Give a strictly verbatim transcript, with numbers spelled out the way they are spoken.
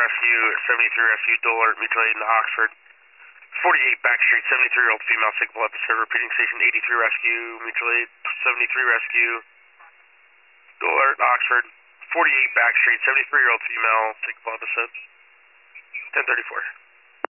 rescue, seventy-three rescue, dual alert, mutual aid in Oxford. forty-eight Back Street, seventy-three-year-old female, signal episode, repeating station eighty-three rescue, mutual aid, seventy-three rescue, dual alert, Oxford. forty-eight Back Street, seventy-three-year-old female, signal episode, ten thirty-four.